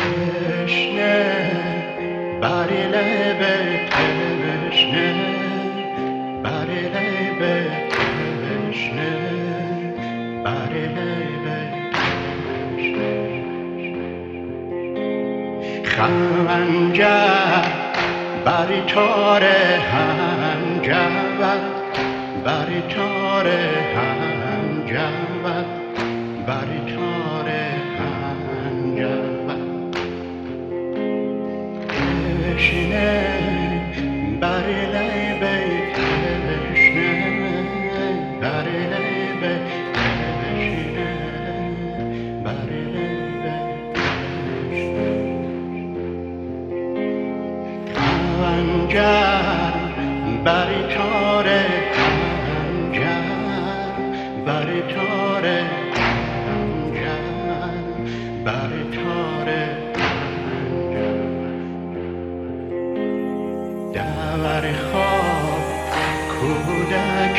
تشنه بر لب تشنه بر لب تشنه بر لب تشنه خنجر بر تار هنجر بر تار هنجر بر تار هنجر تشنه بر لب تشنه بر لب تشنه بر لب تشنه خنجر بر تار هنجر بر تار هنجر بر تار در خواب کودک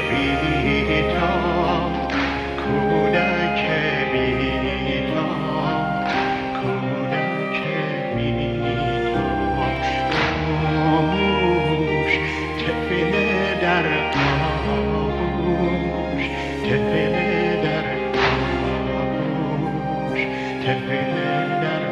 بیدار کودک بیدار کودک بیدار خاموش طفل در آغوش طفل در آغوش طفل در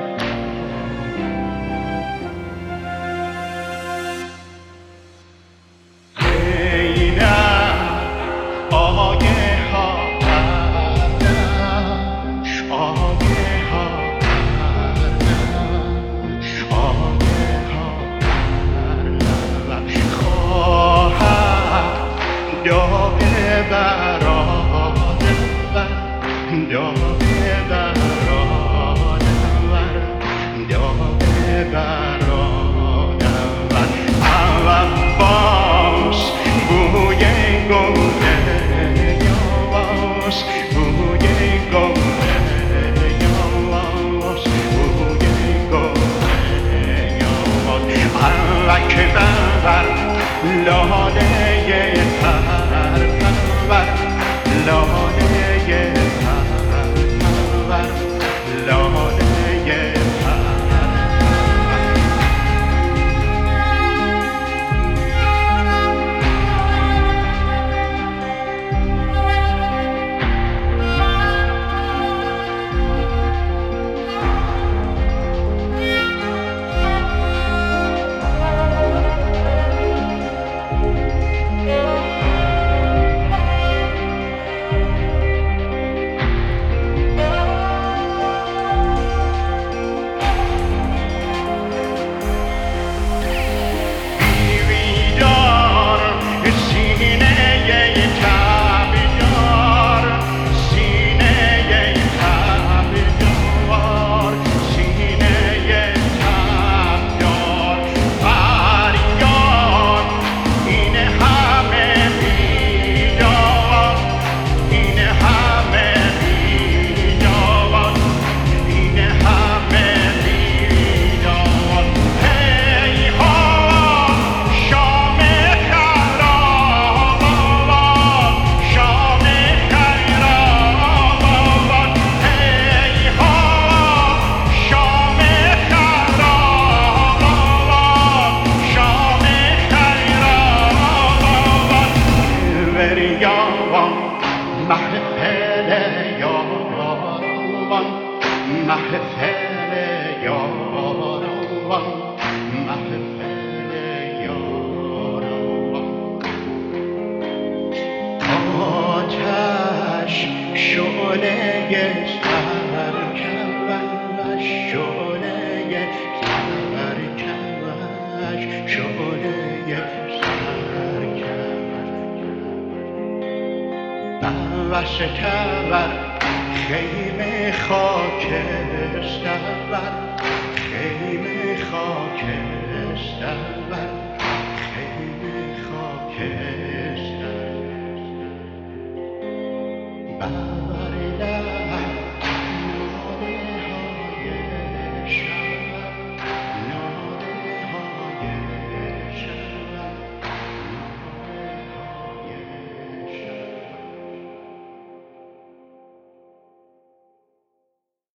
خیمه خاکستر خیمه خاکستر